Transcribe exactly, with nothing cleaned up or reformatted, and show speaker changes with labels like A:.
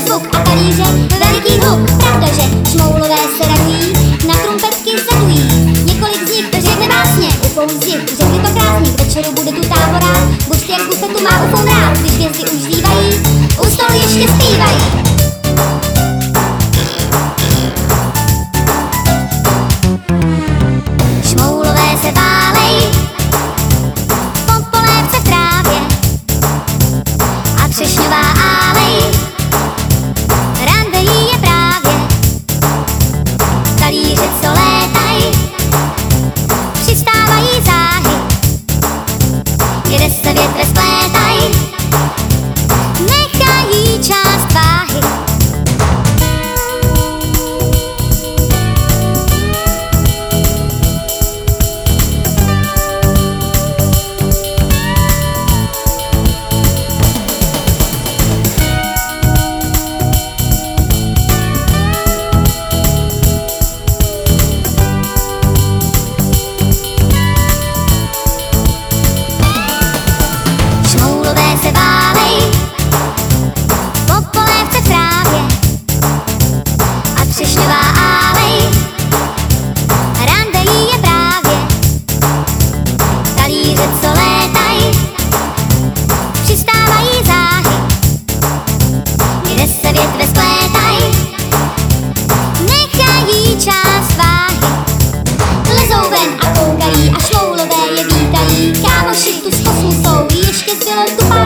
A: zvuk a talíře veliký hluk, protože šmoulové se radují, na trumpetky zadují. Několik z nich to řekne básně, upouzdi, řekli to krásně, k večeru bude tu tábora, buřty jak bufetu má ufoun rád, když hvězdy už zývají, u stolu ještě zpívají. Šmoulové se válej, po polévce v trávě a třešňová álej, rande jí je právě. Talíře, co létaj, přistávají záhy, jede se větve splétaj, nechají část váhy. Se válej, po polévce v trávě a třešňová álej, rande jí je právě. Talíře, co létaj, přistávají záhy, jede se větve splétaj, nechají část váhy. Lezou ven a koukají a šmoulové je vítají, kámoši tu z kosmu jsou, ještě zbylo tu pár